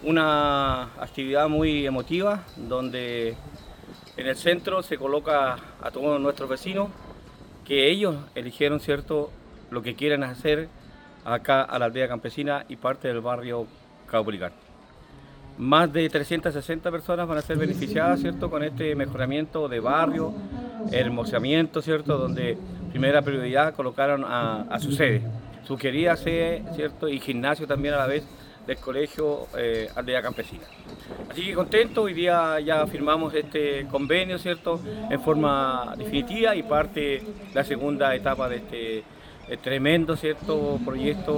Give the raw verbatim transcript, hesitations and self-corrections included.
una actividad muy emotiva donde en el centro se coloca a todos nuestros vecinos que ellos eligieron, ¿cierto?, lo que quieren hacer acá a la aldea campesina y parte del barrio Caupolicán. Más de trescientas sesenta personas van a ser beneficiadas, ¿cierto?, con este mejoramiento de barrio, hermosamiento, ¿cierto?, donde primera prioridad colocaron a, a su sede, su querida sede, ¿cierto?, y gimnasio también a la vez del colegio eh, Aldea Campesina. Así que contento, hoy día ya firmamos este convenio, ¿cierto?, en forma definitiva y parte la segunda etapa de este eh, tremendo, ¿cierto?, proyecto